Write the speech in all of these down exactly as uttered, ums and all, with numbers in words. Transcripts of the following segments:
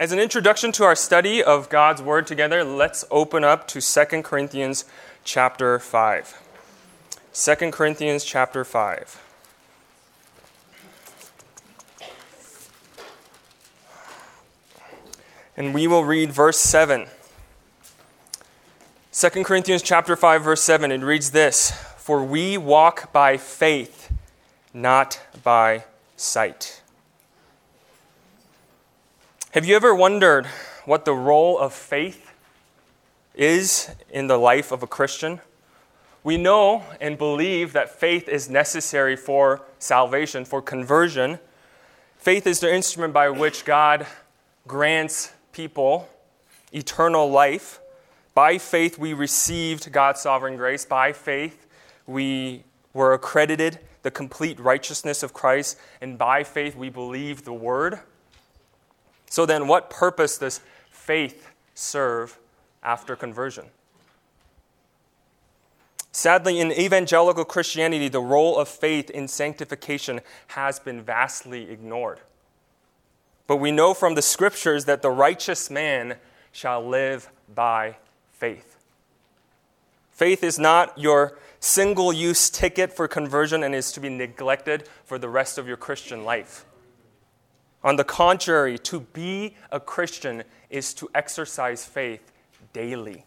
As an introduction to our study of God's Word together, let's open up to Second Corinthians chapter five. Second Corinthians chapter five. And we will read verse seven. Second Corinthians chapter five, verse seven, it reads this: "For we walk by faith, not by sight." Have you ever wondered what the role of faith is in the life of a Christian? We know and believe that faith is necessary for salvation, for conversion. Faith is the instrument by which God grants people eternal life. By faith, we received God's sovereign grace. By faith, we were accredited the complete righteousness of Christ. And by faith, we believe the Word. So then, what purpose does faith serve after conversion? Sadly, in evangelical Christianity, the role of faith in sanctification has been vastly ignored. But we know from the Scriptures that the righteous man shall live by faith. Faith is not your single-use ticket for conversion and is to be neglected for the rest of your Christian life. On the contrary, to be a Christian is to exercise faith daily.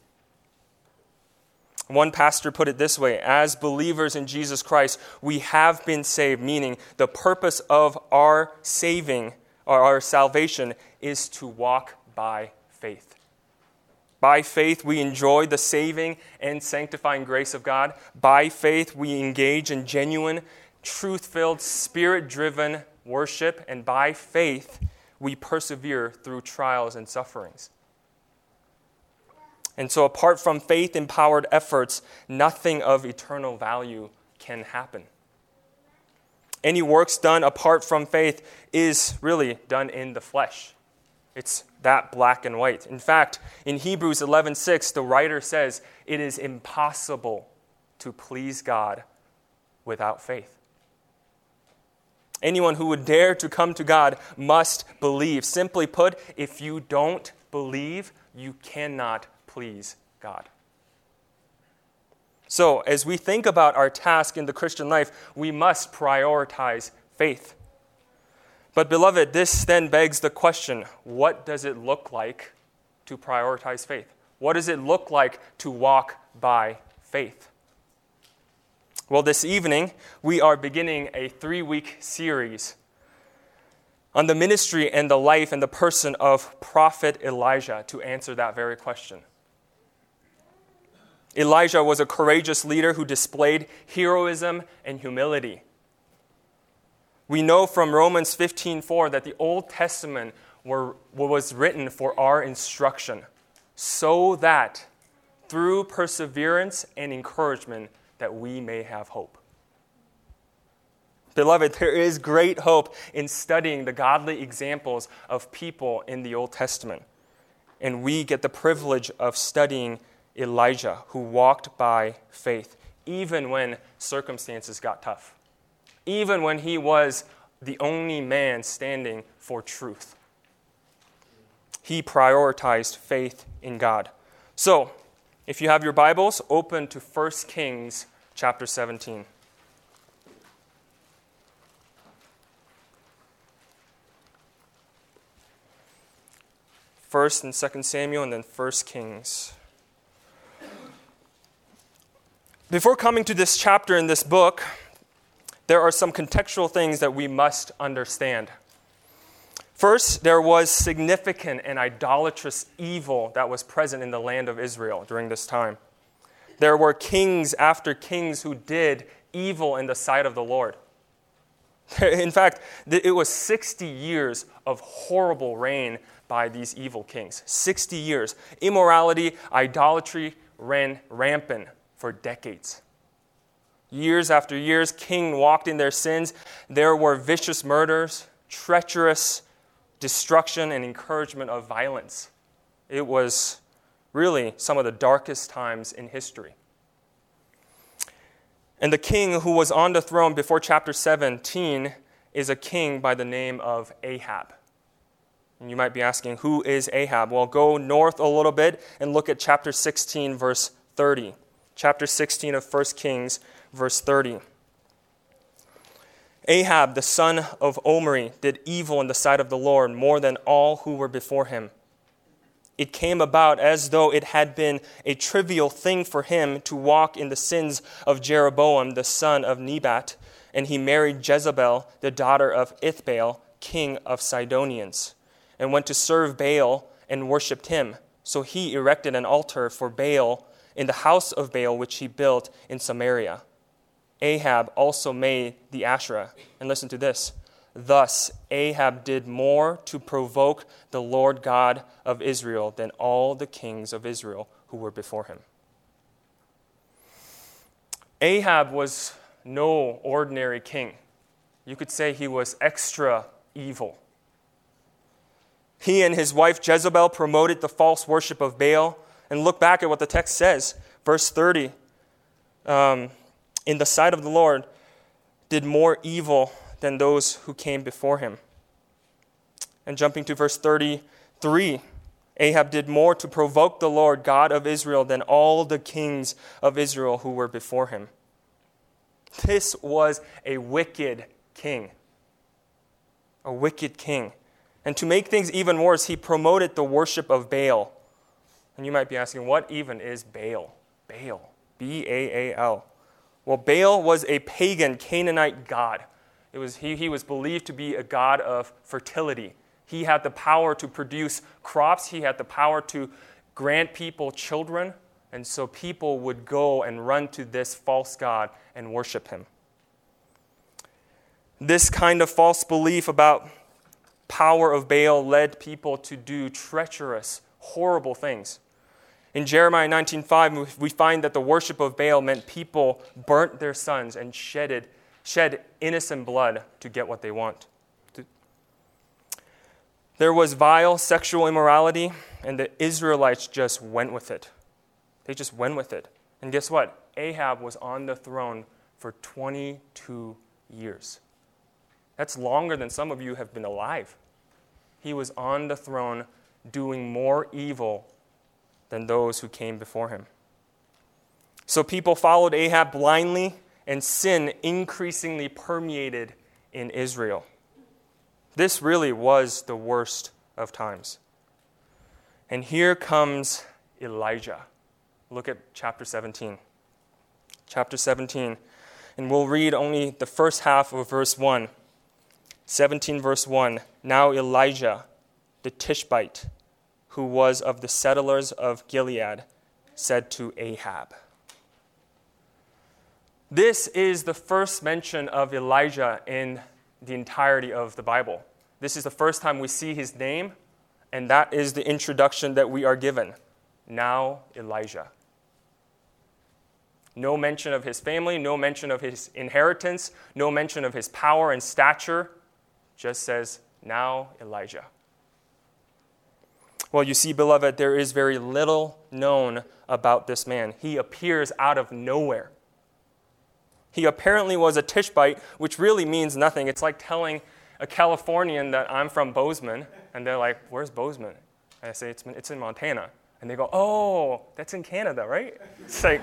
One pastor put it this way: as believers in Jesus Christ, we have been saved, meaning the purpose of our saving, or our salvation, is to walk by faith. By faith, we enjoy the saving and sanctifying grace of God. By faith, we engage in genuine, truth-filled, spirit-driven worship. And by faith, we persevere through trials and sufferings. And so apart from faith-empowered efforts, nothing of eternal value can happen. Any works done apart from faith is really done in the flesh. It's that black and white. In fact, in Hebrews eleven six, the writer says, it is impossible to please God without faith. Anyone who would dare to come to God must believe. Simply put, if you don't believe, you cannot please God. So, as we think about our task in the Christian life, we must prioritize faith. But beloved, this then begs the question, what does it look like to prioritize faith? What does it look like to walk by faith? Well, this evening, we are beginning a three-week series on the ministry and the life and the person of Prophet Elijah to answer that very question. Elijah was a courageous leader who displayed heroism and humility. We know from Romans fifteen four that the Old Testament were, was written for our instruction, so that through perseverance and encouragement that we may have hope. Beloved, there is great hope in studying the godly examples of people in the Old Testament. And we get the privilege of studying Elijah, who walked by faith, even when circumstances got tough. Even when he was the only man standing for truth. He prioritized faith in God. So, if you have your Bibles, open to First Kings chapter seventeen. First and Second Samuel, and then First Kings. Before coming to this chapter in this book, there are some contextual things that we must understand. First, there was significant and idolatrous evil that was present in the land of Israel during this time. There were kings after kings who did evil in the sight of the Lord. In fact, it was sixty years of horrible reign by these evil kings. sixty years. Immorality, idolatry ran rampant for decades. Years after years, kings walked in their sins. There were vicious murders, treacherous destruction, and encouragement of violence. It was really some of the darkest times in history. And the king who was on the throne before chapter seventeen is a king by the name of Ahab. And you might be asking, who is Ahab? Well, go north a little bit and look at chapter sixteen, verse thirty. Chapter sixteen of First Kings, verse thirty. Ahab, the son of Omri, did evil in the sight of the Lord more than all who were before him. It came about as though it had been a trivial thing for him to walk in the sins of Jeroboam, the son of Nebat, and he married Jezebel, the daughter of Ithbaal, king of Sidonians, and went to serve Baal and worshipped him. So he erected an altar for Baal in the house of Baal, which he built in Samaria. Ahab also made the Asherah. And listen to this. Thus Ahab did more to provoke the Lord God of Israel than all the kings of Israel who were before him. Ahab was no ordinary king. You could say he was extra evil. He and his wife Jezebel promoted the false worship of Baal. And look back at what the text says. Verse thirty. Um, in the sight of the Lord did more evil than those who came before him. And jumping to verse thirty-three, Ahab did more to provoke the Lord God of Israel than all the kings of Israel who were before him. This was a wicked king. A wicked king. And to make things even worse, he promoted the worship of Baal. And you might be asking, what even is Baal? Baal. B A A L. Well, Baal was a pagan Canaanite god. It was, he, he was believed to be a god of fertility. He had the power to produce crops. He had the power to grant people children. And so people would go and run to this false god and worship him. This kind of false belief about power of Baal led people to do treacherous, horrible things. In Jeremiah nineteen five, we find that the worship of Baal meant people burnt their sons and shedded, shed innocent blood to get what they want. There was vile sexual immorality, and the Israelites just went with it. They just went with it. And guess what? Ahab was on the throne for twenty-two years. That's longer than some of you have been alive. He was on the throne doing more evil than those who came before him. So people followed Ahab blindly, and sin increasingly permeated in Israel. This really was the worst of times. And here comes Elijah. Look at chapter seventeen. Chapter seventeen. And we'll read only the first half of verse one. seventeen verse one. Now Elijah, the Tishbite, who was of the settlers of Gilead, said to Ahab. This is the first mention of Elijah in the entirety of the Bible. This is the first time we see his name, and that is the introduction that we are given. Now Elijah. No mention of his family, no mention of his inheritance, no mention of his power and stature. Just says, now Elijah. Well, you see, beloved, there is very little known about this man. He appears out of nowhere. He apparently was a Tishbite, which really means nothing. It's like telling a Californian that I'm from Bozeman, and they're like, where's Bozeman? And I say, it's, it's in Montana. And they go, oh, that's in Canada, right? It's like,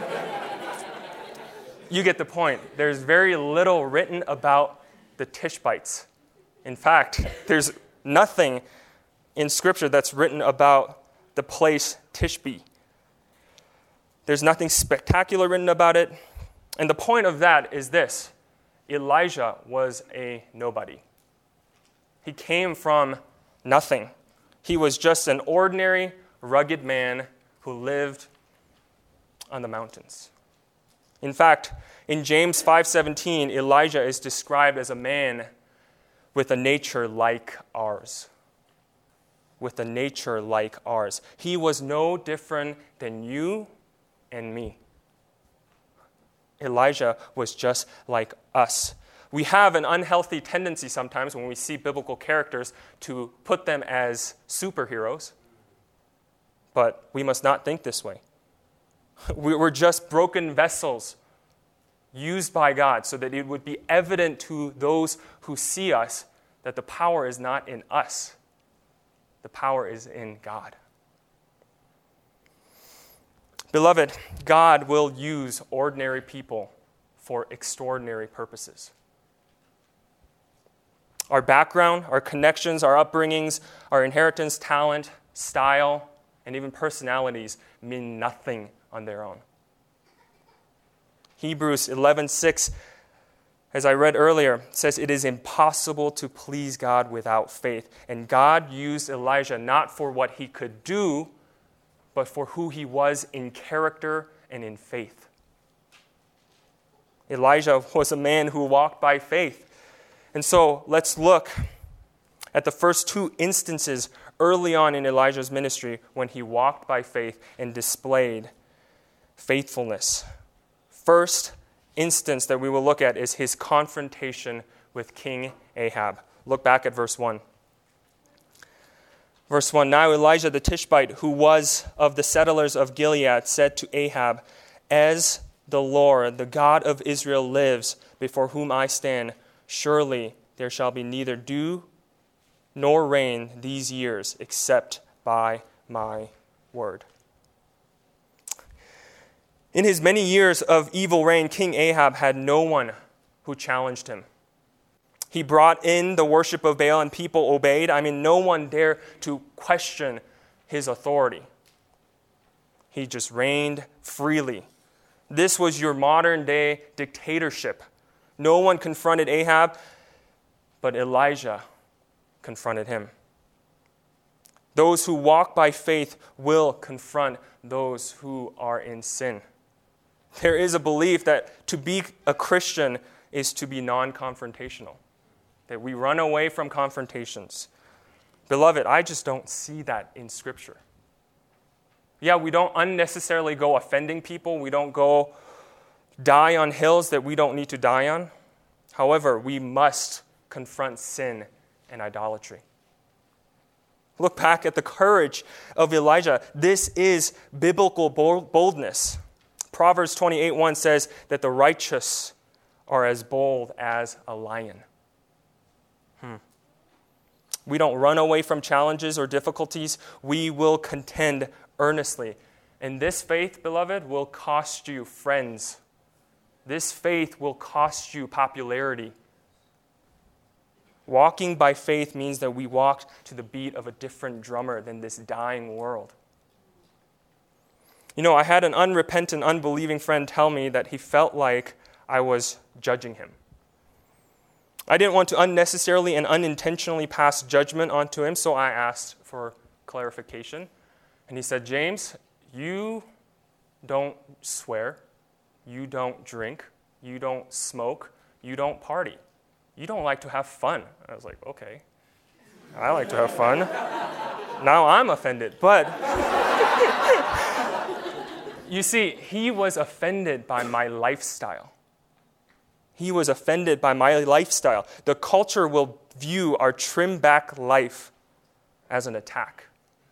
you get the point. There's very little written about the Tishbites. In fact, there's nothing in Scripture that's written about the place Tishbe. There's nothing spectacular written about it. And the point of that is this. Elijah was a nobody. He came from nothing. He was just an ordinary, rugged man who lived on the mountains. In fact, in James five seventeen, Elijah is described as a man with a nature like ours. With a nature like ours. He was no different than you and me. Elijah was just like us. We have an unhealthy tendency sometimes when we see biblical characters to put them as superheroes. But we must not think this way. We're just broken vessels used by God so that it would be evident to those who see us that the power is not in us, The power is in God. Beloved, God will use ordinary people for extraordinary purposes. Our background, our connections, our upbringings, our inheritance, talent, style, and even personalities mean nothing on their own. Hebrews eleven six, as I read earlier, says it is impossible to please God without faith. And God used Elijah not for what he could do, but for who he was in character and in faith. Elijah was a man who walked by faith. And so let's look at the first two instances early on in Elijah's ministry when he walked by faith and displayed faithfulness. First instance that we will look at is his confrontation with King Ahab. Look back at verse one. Verse one, now Elijah the Tishbite, who was of the settlers of Gilead, said to Ahab, as the Lord, the God of Israel, lives, before whom I stand, surely there shall be neither dew nor rain these years, except by my word. In his many years of evil reign, King Ahab had no one who challenged him. He brought in the worship of Baal and people obeyed. I mean, no one dared to question his authority. He just reigned freely. This was your modern day dictatorship. No one confronted Ahab, but Elijah confronted him. Those who walk by faith will confront those who are in sin. There is a belief that to be a Christian is to be non-confrontational, that we run away from confrontations. Beloved, I just don't see that in Scripture. Yeah, we don't unnecessarily go offending people. We don't go die on hills that we don't need to die on. However, we must confront sin and idolatry. Look back at the courage of Elijah. This is biblical boldness. Proverbs twenty-eight one says that the righteous are as bold as a lion. Hmm. We don't run away from challenges or difficulties. We will contend earnestly. And this faith, beloved, will cost you friends. This faith will cost you popularity. Walking by faith means that we walk to the beat of a different drummer than this dying world. You know, I had an unrepentant, unbelieving friend tell me that he felt like I was judging him. I didn't want to unnecessarily and unintentionally pass judgment onto him, so I asked for clarification. And he said, James, you don't swear, you don't drink, you don't smoke, you don't party. You don't like to have fun. I was like, okay, I like to have fun. Now I'm offended. But you see, he was offended by my lifestyle. He was offended by my lifestyle. The culture will view our trimmed-back life as an attack.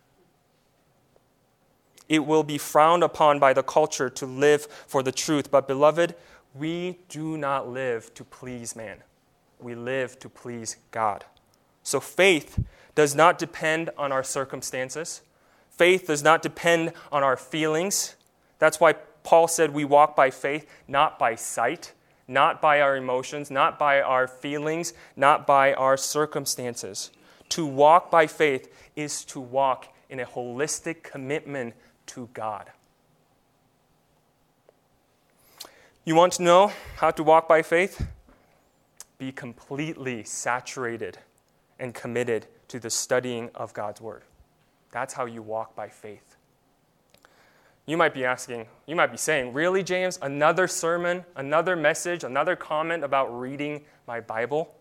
It will be frowned upon by the culture to live for the truth. But beloved, we do not live to please man. We live to please God. So faith does not depend on our circumstances. Faith does not depend on our feelings. That's why Paul said we walk by faith, not by sight, not by our emotions, not by our feelings, not by our circumstances. To walk by faith is to walk in a holistic commitment to God. You want to know how to walk by faith? Be completely saturated and committed to the studying of God's Word. That's how you walk by faith. You might be asking, you might be saying, really, James, another sermon, another message, another comment about reading my Bible?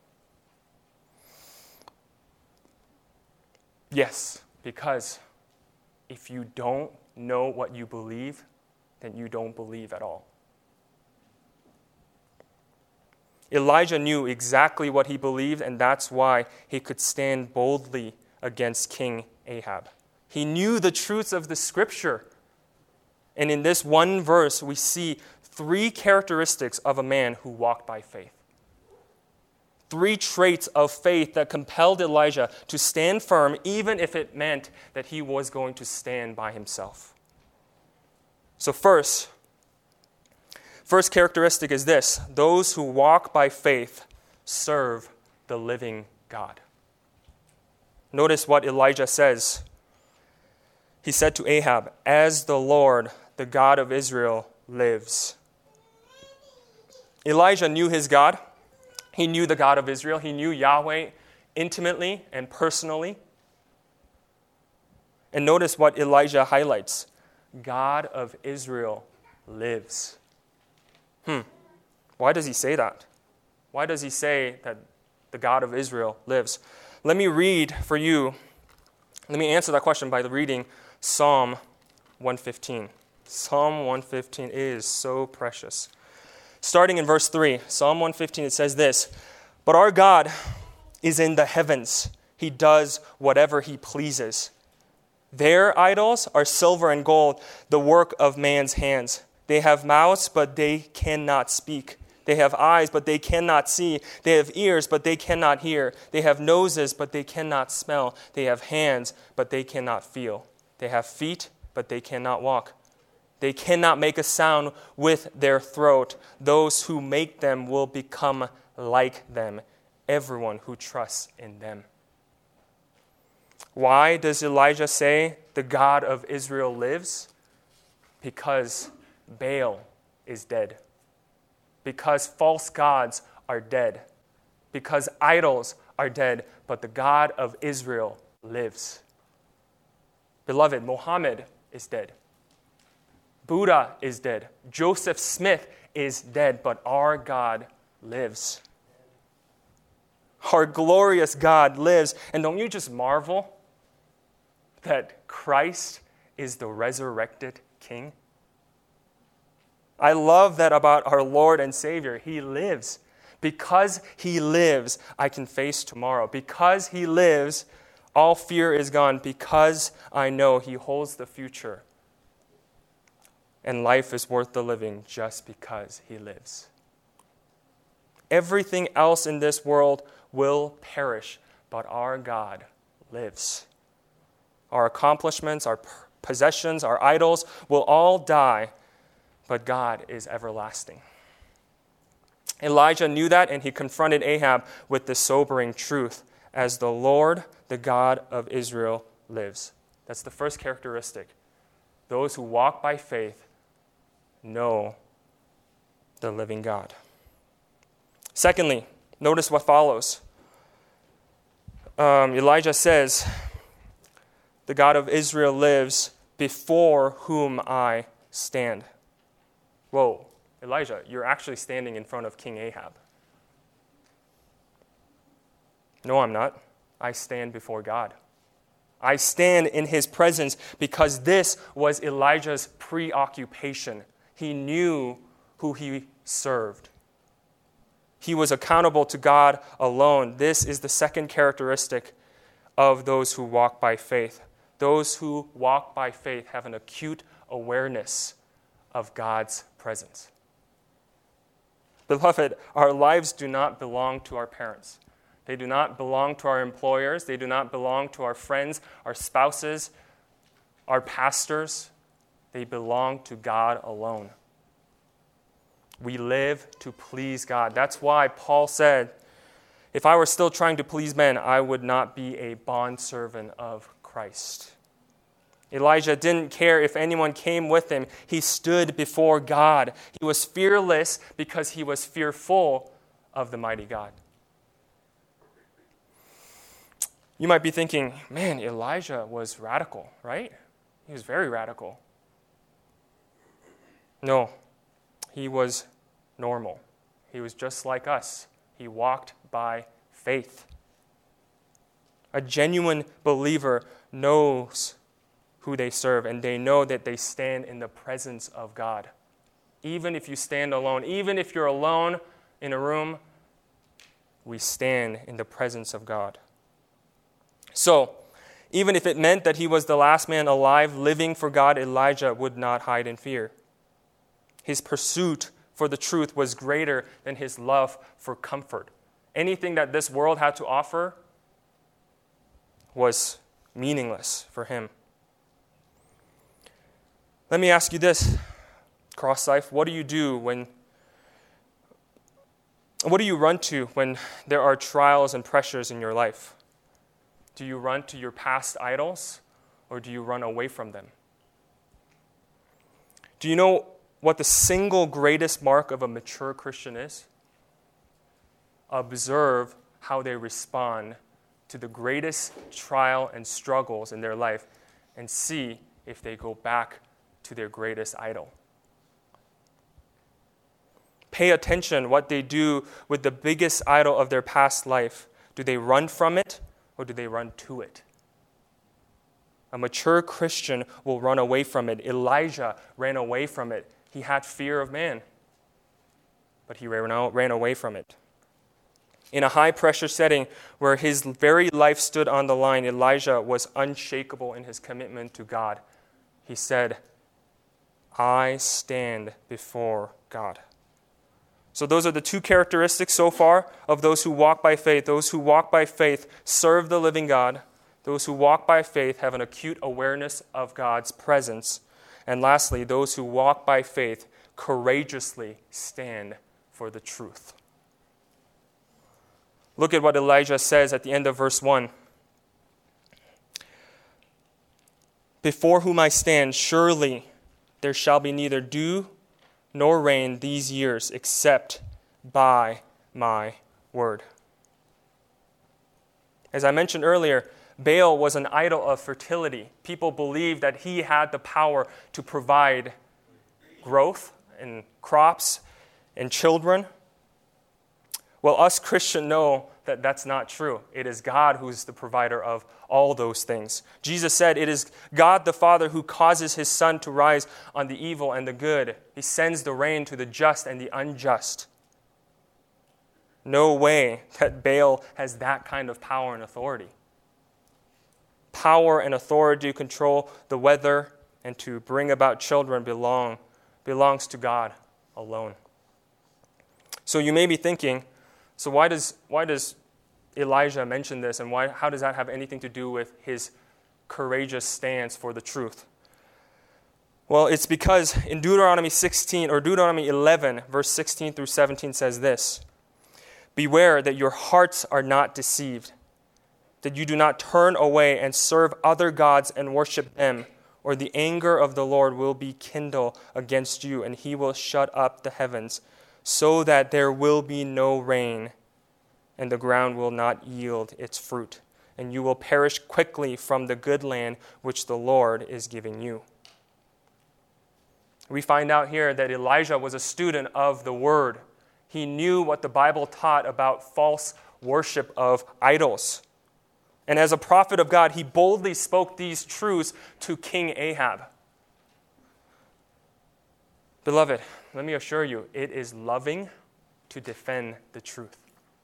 Yes, because if you don't know what you believe, then you don't believe at all. Elijah knew exactly what he believed, and that's why he could stand boldly against King Ahab. He knew the truths of the Scripture. And in this one verse, we see three characteristics of a man who walked by faith. three traits of faith that compelled Elijah to stand firm, even if it meant that he was going to stand by himself. So first, first characteristic is this: those who walk by faith serve the living God. Notice what Elijah says. He said to Ahab, "As the Lord, the God of Israel, lives." Elijah knew his God. He knew the God of Israel. He knew Yahweh intimately and personally. And notice what Elijah highlights. God of Israel lives. Hmm. Why does he say that? Why does he say that the God of Israel lives? Let me read for you. Let me answer that question by reading Psalm one fifteen. Psalm one fifteen is so precious. Starting in verse three, Psalm one fifteen, it says this: "But our God is in the heavens. He does whatever he pleases. Their idols are silver and gold, the work of man's hands. They have mouths, but they cannot speak. They have eyes, but they cannot see. They have ears, but they cannot hear. They have noses, but they cannot smell. They have hands, but they cannot feel. They have feet, but they cannot walk. They cannot make a sound with their throat. Those who make them will become like them, everyone who trusts in them." Why does Elijah say the God of Israel lives? Because Baal is dead. Because false gods are dead. Because idols are dead. But the God of Israel lives. Beloved, Muhammad is dead. Buddha is dead. Joseph Smith is dead. But our God lives. Our glorious God lives. And don't you just marvel that Christ is the resurrected King? I love that about our Lord and Savior. He lives. Because he lives, I can face tomorrow. Because he lives, all fear is gone. Because I know he holds the future. And life is worth the living just because he lives. Everything else in this world will perish, but our God lives. Our accomplishments, our possessions, our idols will all die, but God is everlasting. Elijah knew that, and he confronted Ahab with the sobering truth: as the Lord, the God of Israel, lives. That's the first characteristic. Those who walk by faith know the living God. Secondly, notice what follows. Um, Elijah says, "The God of Israel lives, before whom I stand." Whoa, Elijah, you're actually standing in front of King Ahab. No, I'm not. I stand before God. I stand in his presence because this was Elijah's preoccupation. He knew who he served. He was accountable to God alone. This is the second characteristic of those who walk by faith. Those who walk by faith have an acute awareness of God's presence. Beloved, our lives do not belong to our parents. They do not belong to our employers. They do not belong to our friends, our spouses, our pastors. They belong to God alone. We live to please God. That's why Paul said, "If I were still trying to please men, I would not be a bondservant of Christ." Elijah didn't care if anyone came with him. He stood before God. He was fearless because he was fearful of the mighty God. You might be thinking, man, Elijah was radical, right? He was very radical. No, he was normal. He was just like us. He walked by faith. A genuine believer knows who they serve, and they know that they stand in the presence of God. Even if you stand alone, even if you're alone in a room, we stand in the presence of God. So, even if it meant that he was the last man alive living for God, Elijah would not hide in fear. His pursuit for the truth was greater than his love for comfort. Anything that this world had to offer was meaningless for him. Let me ask you this, Cross Life. What do you do when, what do you run to when there are trials and pressures in your life? Do you run to your past idols, or do you run away from them? Do you know what the single greatest mark of a mature Christian is? Observe how they respond to the greatest trial and struggles in their life and see if they go back to their greatest idol. Pay attention what they do with the biggest idol of their past life. Do they run from it or do they run to it? A mature Christian will run away from it. Elijah ran away from it. He had fear of man, but he ran, out, ran away from it. In a high-pressure setting where his very life stood on the line, Elijah was unshakable in his commitment to God. He said, I stand before God. So those are the two characteristics so far of those who walk by faith. Those who walk by faith serve the living God. Those who walk by faith have an acute awareness of God's presence. And lastly, those who walk by faith courageously stand for the truth. Look at what Elijah says at the end of verse one. Before whom I stand, surely there shall be neither dew nor rain these years, except by my word. As I mentioned earlier, Baal was an idol of fertility. People believed that he had the power to provide growth and crops and children. Well, us Christians know that that's not true. It is God who's the provider of all those things. Jesus said it is God the Father who causes his sun to rise on the evil and the good. He sends the rain to the just and the unjust. No way that Baal has that kind of power and authority. Power and authority to control the weather and to bring about children belong belongs to God alone. So you may be thinking, so why does why does Elijah mention this, and why how does that have anything to do with his courageous stance for the truth? Well, it's because in Deuteronomy sixteen or Deuteronomy eleven, verse sixteen through seventeen says this: Beware that your hearts are not deceived, that you do not turn away and serve other gods and worship them, or the anger of the Lord will be kindled against you, and he will shut up the heavens, so that there will be no rain, and the ground will not yield its fruit, and you will perish quickly from the good land which the Lord is giving you. We find out here that Elijah was a student of the Word. He knew what the Bible taught about false worship of idols. And as a prophet of God, he boldly spoke these truths to King Ahab. Beloved, let me assure you, it is loving to defend the truth.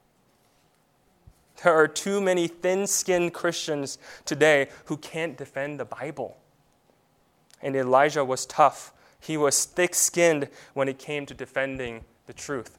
There are too many thin-skinned Christians today who can't defend the Bible. And Elijah was tough. He was thick-skinned when it came to defending the truth.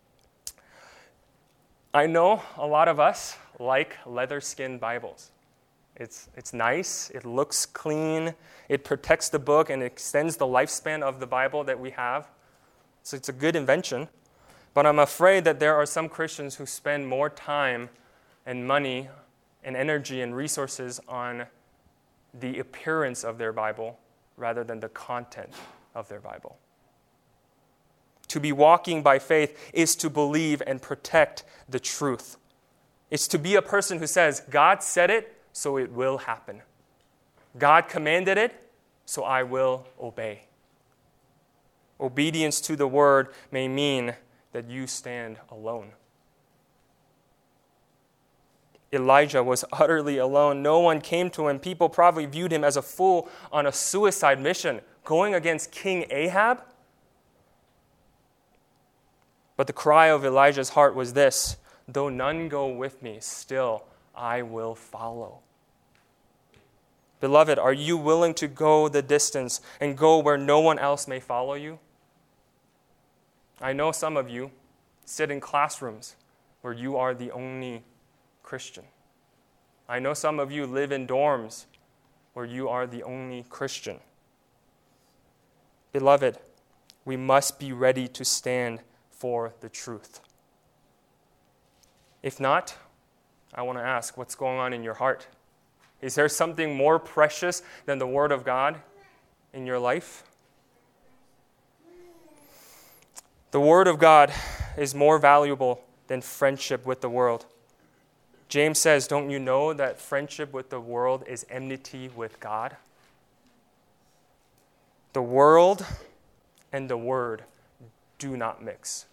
I know a lot of us like leather-skinned Bibles. It's, it's nice, it looks clean, it protects the book and extends the lifespan of the Bible that we have. So it's a good invention. But I'm afraid that there are some Christians who spend more time and money and energy and resources on the appearance of their Bible rather than the content of their Bible. To be walking by faith is to believe and protect the truth. It's to be a person who says, God said it, so it will happen. God commanded it, so I will obey. Obedience to the word may mean that you stand alone. Elijah was utterly alone. No one came to him. People probably viewed him as a fool on a suicide mission, going against King Ahab. But the cry of Elijah's heart was this: though none go with me, still I will follow. Beloved, are you willing to go the distance and go where no one else may follow you? I know some of you sit in classrooms where you are the only Christian. I know some of you live in dorms where you are the only Christian. Beloved, we must be ready to stand for the truth. If not, I want to ask, what's going on in your heart? Is there something more precious than the Word of God in your life? The Word of God is more valuable than friendship with the world. James says, don't you know that friendship with the world is enmity with God? The world and the Word do not mix.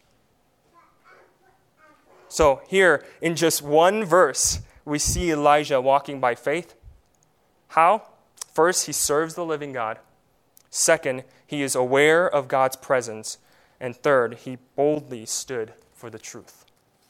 So here, in just one verse, we see Elijah walking by faith. How? First, he serves the living God. Second, he is aware of God's presence. And third, he boldly stood for the truth.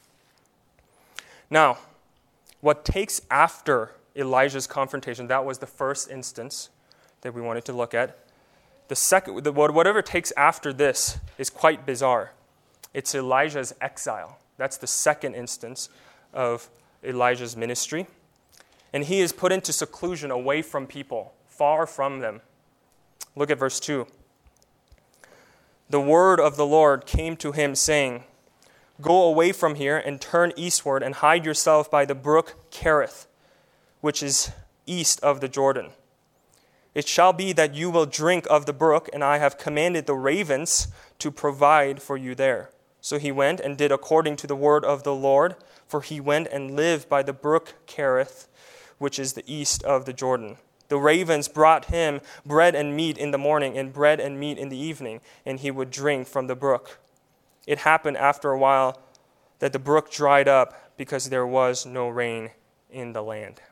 Now, what takes after Elijah's confrontation, that was the first instance that we wanted to look at. The second, the, whatever takes after this is quite bizarre. It's Elijah's exile. That's the second instance of Elijah's ministry. And he is put into seclusion away from people, far from them. Look at verse two. The word of the Lord came to him, saying, Go away from here and turn eastward and hide yourself by the brook Kerith, which is east of the Jordan. It shall be that you will drink of the brook, and I have commanded the ravens to provide for you there. So he went and did according to the word of the Lord, for he went and lived by the brook Kerith, which is the east of the Jordan. The ravens brought him bread and meat in the morning, and bread and meat in the evening, and he would drink from the brook. It happened after a while that the brook dried up because there was no rain in the land.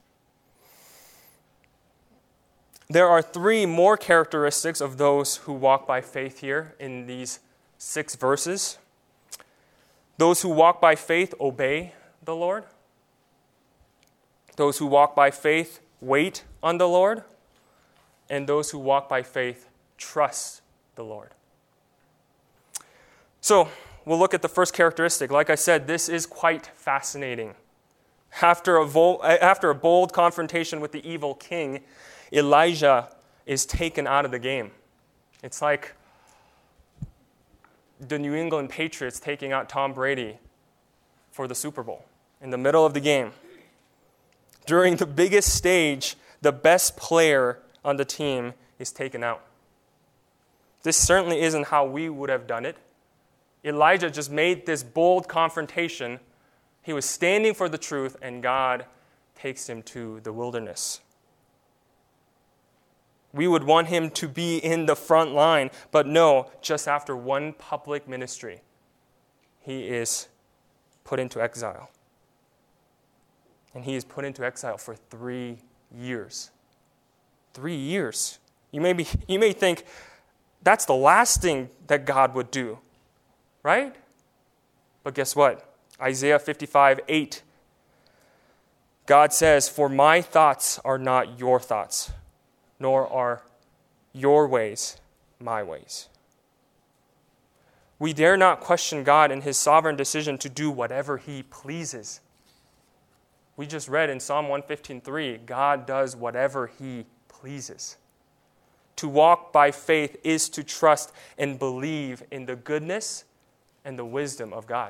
There are three more characteristics of those who walk by faith here in these six verses. Those who walk by faith obey the Lord. Those who walk by faith wait on the Lord. And those who walk by faith trust the Lord. So, we'll look at the first characteristic. Like I said, this is quite fascinating. After a, vo- after a bold confrontation with the evil king, Elijah is taken out of the game. It's like the New England Patriots taking out Tom Brady for the Super Bowl in the middle of the game. During the biggest stage, the best player on the team is taken out. This certainly isn't how we would have done it. Elijah just made this bold confrontation. He was standing for the truth, and God takes him to the wilderness. We would want him to be in the front line, but no, just after one public ministry, he is put into exile. And he is put into exile for three years. Three years. You may be, you may think, that's the last thing that God would do, right? But guess what? Isaiah fifty-five eight. God says, For my thoughts are not your thoughts, nor are your ways my ways. We dare not question God in his sovereign decision to do whatever he pleases. We just read in Psalm one fifteen three, God does whatever he pleases. To walk by faith is to trust and believe in the goodness and the wisdom of God.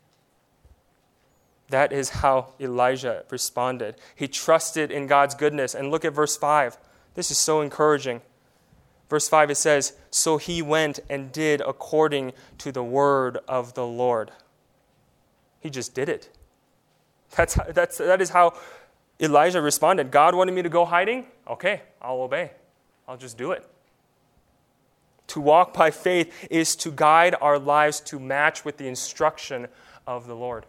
That is how Elijah responded. He trusted in God's goodness. And look at verse five. This is so encouraging. Verse five, it says, So he went and did according to the word of the Lord. He just did it. That's, that's, that is how Elijah responded. God wanted me to go hiding? Okay, I'll obey. I'll just do it. To walk by faith is to guide our lives to match with the instruction of the Lord.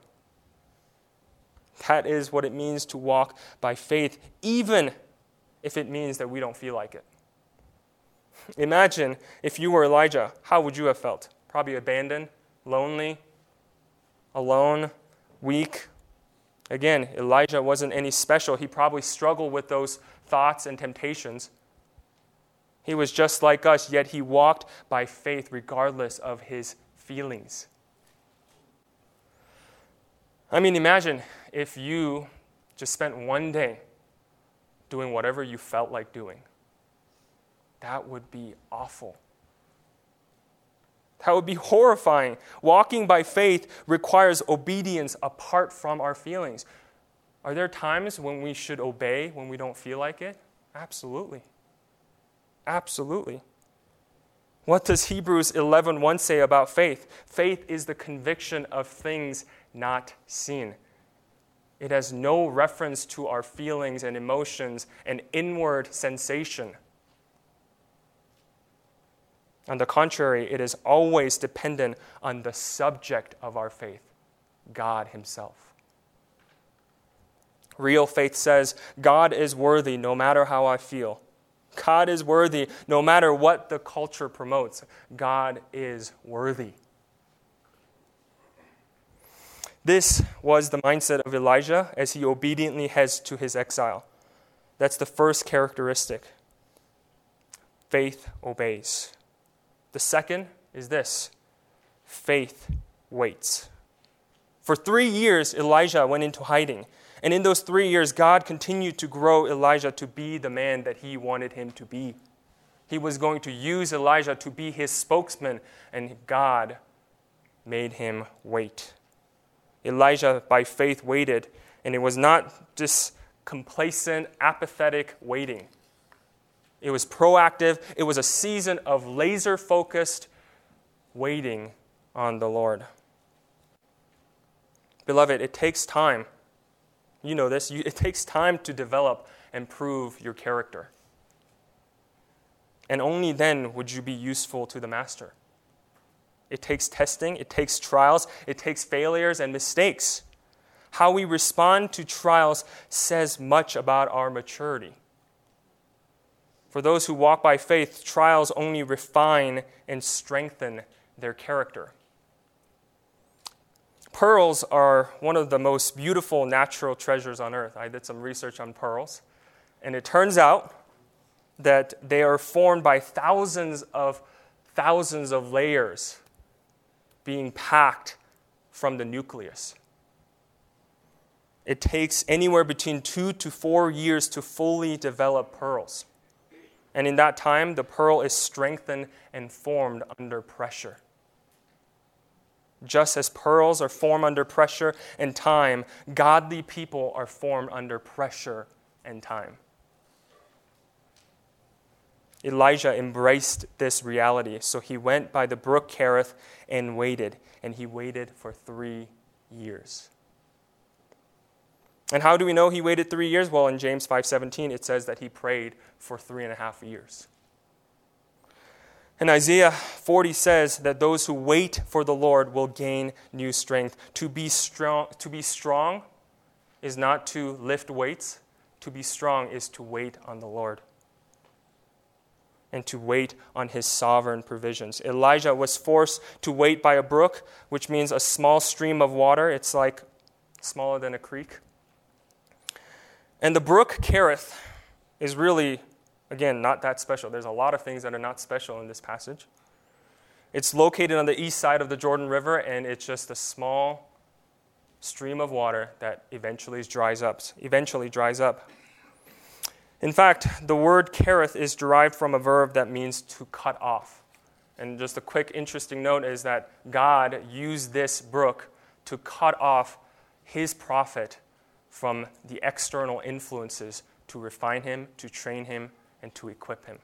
That is what it means to walk by faith, even if it means that we don't feel like it. Imagine if you were Elijah, how would you have felt? Probably abandoned, lonely, alone, weak. Again, Elijah wasn't any special. He probably struggled with those thoughts and temptations. He was just like us, yet he walked by faith regardless of his feelings. I mean, imagine if you just spent one day doing whatever you felt like doing. That would be awful. That would be horrifying. Walking by faith requires obedience apart from our feelings. Are there times when we should obey when we don't feel like it? Absolutely. Absolutely. What does Hebrews eleven one say about faith? Faith is the conviction of things not seen. It has no reference to our feelings and emotions and inward sensation. On the contrary, it is always dependent on the subject of our faith, God Himself. Real faith says, God is worthy no matter how I feel. God is worthy no matter what the culture promotes. God is worthy. This was the mindset of Elijah as he obediently heads to his exile. That's the first characteristic. Faith obeys. The second is this: faith waits. For three years, Elijah went into hiding. And in those three years, God continued to grow Elijah to be the man that He wanted him to be. He was going to use Elijah to be His spokesman, and God made him wait. Elijah, by faith, waited, and it was not just complacent, apathetic waiting. It was proactive. It was a season of laser-focused waiting on the Lord. Beloved, it takes time. You know this. It takes time to develop and prove your character. And only then would you be useful to the Master. It takes testing. It takes trials. It takes failures and mistakes. How we respond to trials says much about our maturity. For those who walk by faith, trials only refine and strengthen their character. Pearls are one of the most beautiful natural treasures on earth. I did some research on pearls, and it turns out that they are formed by thousands of thousands of layers being packed from the nucleus. It takes anywhere between two to four years to fully develop pearls. And in that time, the pearl is strengthened and formed under pressure. Just as pearls are formed under pressure and time, godly people are formed under pressure and time. Elijah embraced this reality, so he went by the brook Kerith and waited, and he waited for three years. And how do we know he waited three years? Well, in James five seventeen, it says that he prayed for three and a half years. And Isaiah forty says that those who wait for the Lord will gain new strength. To be strong, to be strong is not to lift weights. To be strong is to wait on the Lord and to wait on His sovereign provisions. Elijah was forced to wait by a brook, which means a small stream of water. It's like smaller than a creek. And the brook Kerith is really, again, not that special. There's a lot of things that are not special in this passage. It's located on the east side of the Jordan River, and it's just a small stream of water that eventually dries up. Eventually dries up. In fact, the word Kerith is derived from a verb that means to cut off. And just a quick interesting note is that God used this brook to cut off His prophet from the external influences to refine him, to train him, and to equip him.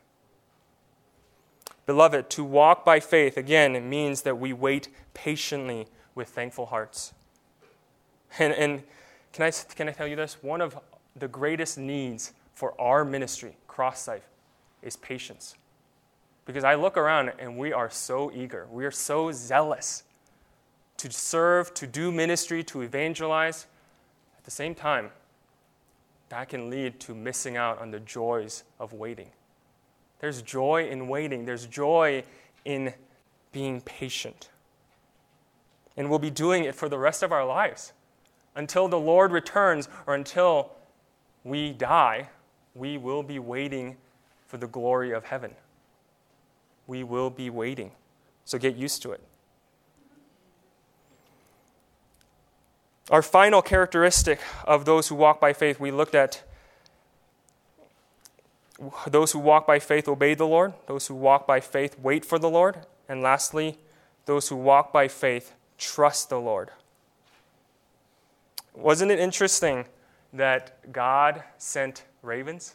Beloved, to walk by faith, again, it means that we wait patiently with thankful hearts. And, and can I, can I tell you this? One of the greatest needs for our ministry, Cross-Life, is patience. Because I look around and we are so eager. We are so zealous to serve, to do ministry, to evangelize. At the same time, that can lead to missing out on the joys of waiting. There's joy in waiting. There's joy in being patient. And we'll be doing it for the rest of our lives. Until the Lord returns or until we die, we will be waiting for the glory of heaven. We will be waiting. So get used to it. Our final characteristic of those who walk by faith, we looked at those who walk by faith obey the Lord. Those who walk by faith wait for the Lord. And lastly, those who walk by faith trust the Lord. Wasn't it interesting that God sent ravens?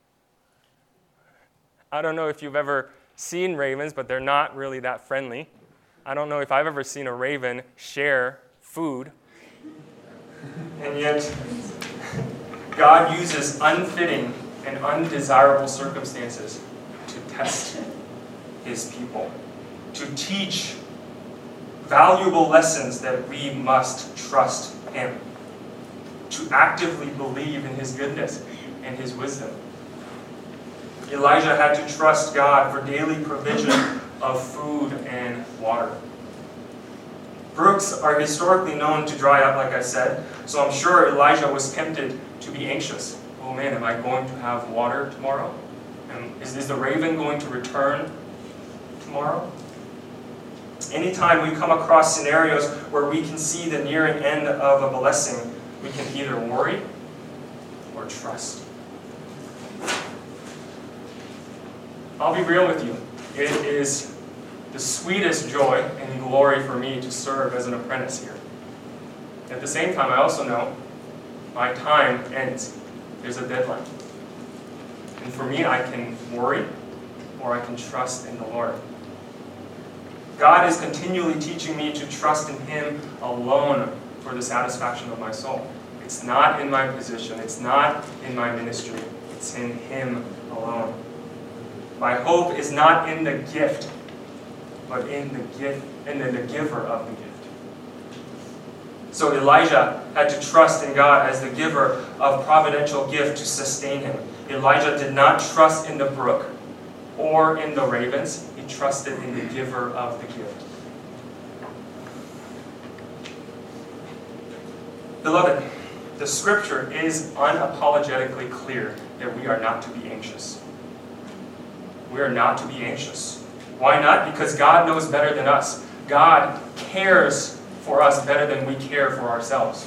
I don't know if you've ever seen ravens, but they're not really that friendly. I don't know if I've ever seen a raven share food. And yet, God uses unfitting and undesirable circumstances to test his people, to teach valuable lessons that we must trust him, to actively believe in his goodness and his wisdom. Elijah had to trust God for daily provision of food and water. Brooks are historically known to dry up, like I said, so I'm sure Elijah was tempted to be anxious. Oh man, am I going to have water tomorrow? And is, is the raven going to return tomorrow? Anytime we come across scenarios where we can see the nearing end of a blessing, we can either worry or trust. I'll be real with you. It is the sweetest joy and glory for me to serve as an apprentice here. At the same time, I also know my time ends. There's a deadline. And for me, I can worry or I can trust in the Lord. God is continually teaching me to trust in him alone for the satisfaction of my soul. It's not in my position. It's not in my ministry. It's in him alone. My hope is not in the gift, but in the gift, and in the giver of the gift. So Elijah had to trust in God as the giver of providential gift to sustain him. Elijah did not trust in the brook or in the ravens. He trusted in the giver of the gift. Beloved, the scripture is unapologetically clear that we are not to be anxious. We are not to be anxious. Why not? Because God knows better than us. God cares for us better than we care for ourselves.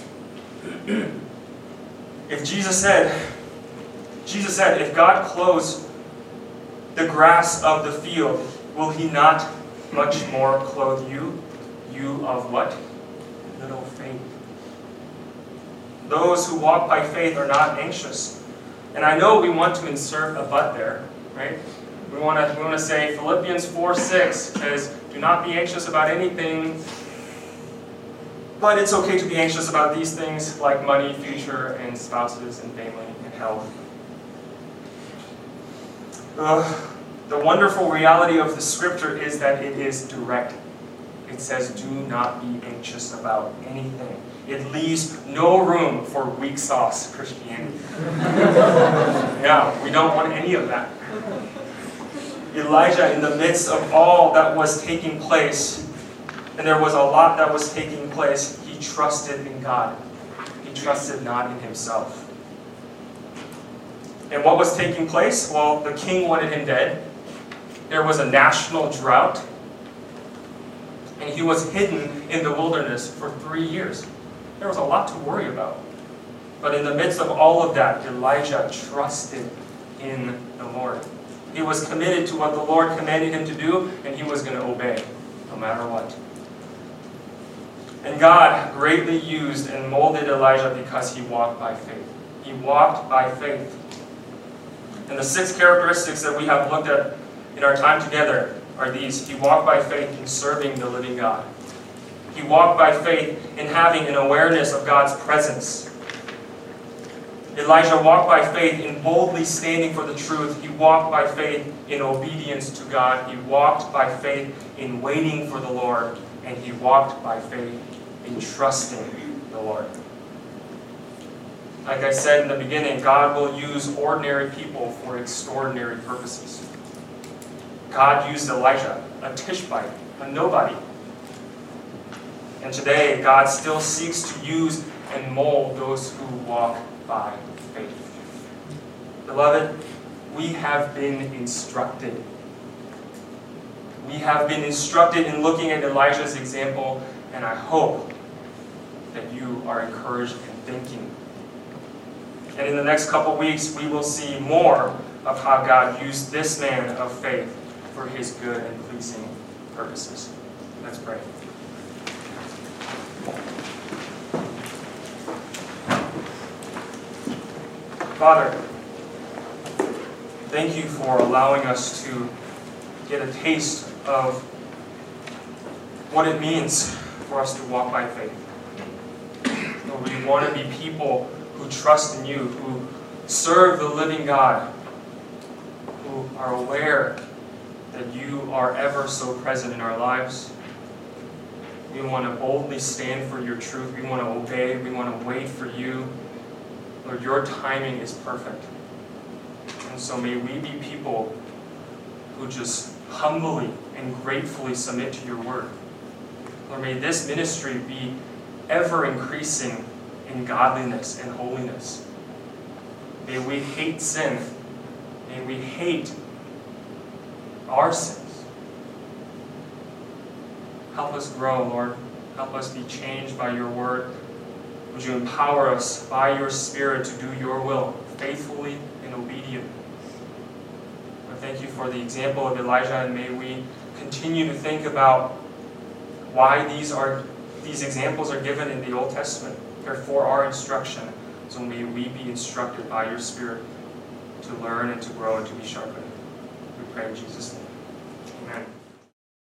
If Jesus said, Jesus said, if God clothes the grass of the field, will he not much more clothe you? You of what? Little faith. Those who walk by faith are not anxious. And I know we want to insert a but there, right? We want to we want to say Philippians four six says, do not be anxious about anything, but it's okay to be anxious about these things like money, future, and spouses, and family, and health. Uh, the wonderful reality of the scripture is that it is direct. It says, do not be anxious about anything. It leaves no room for weak sauce Christianity. Yeah, we don't want any of that. Elijah, in the midst of all that was taking place, and there was a lot that was taking place, he trusted in God. He trusted not in himself. And what was taking place? Well, the king wanted him dead. There was a national drought. And he was hidden in the wilderness for three years. There was a lot to worry about. But in the midst of all of that, Elijah trusted in the Lord. He was committed to what the Lord commanded him to do, and he was going to obey, no matter what. And God greatly used and molded Elijah because he walked by faith. He walked by faith. And the six characteristics that we have looked at in our time together are these. He walked by faith in serving the living God. He walked by faith in having an awareness of God's presence. Elijah walked by faith in boldly standing for the truth. He walked by faith in obedience to God. He walked by faith in waiting for the Lord. And he walked by faith in trusting the Lord. Like I said in the beginning, God will use ordinary people for extraordinary purposes. God used Elijah, a Tishbite, a nobody. And today, God still seeks to use and mold those who walk by faith. Beloved, we have been instructed. We have been instructed in looking at Elijah's example, and I hope that you are encouraged in thinking. And in the next couple weeks, we will see more of how God used this man of faith for his good and pleasing purposes. Let's pray. Father, thank you for allowing us to get a taste of what it means for us to walk by faith. Lord, we want to be people who trust in you, who serve the living God, who are aware that you are ever so present in our lives. We want to boldly stand for your truth. We want to obey. We want to wait for you. Lord, your timing is perfect. And so may we be people who just humbly and gratefully submit to your word. Lord, may this ministry be ever increasing in godliness and holiness. May we hate sin. May we hate our sins. Help us grow, Lord. Help us be changed by your word. Would you empower us by your Spirit to do your will faithfully and obediently? Lord, thank you for the example of Elijah, and may we continue to think about why these are these examples are given in the Old Testament. They're for our instruction. So may we be instructed by your Spirit to learn and to grow and to be sharpened. We pray in Jesus' name.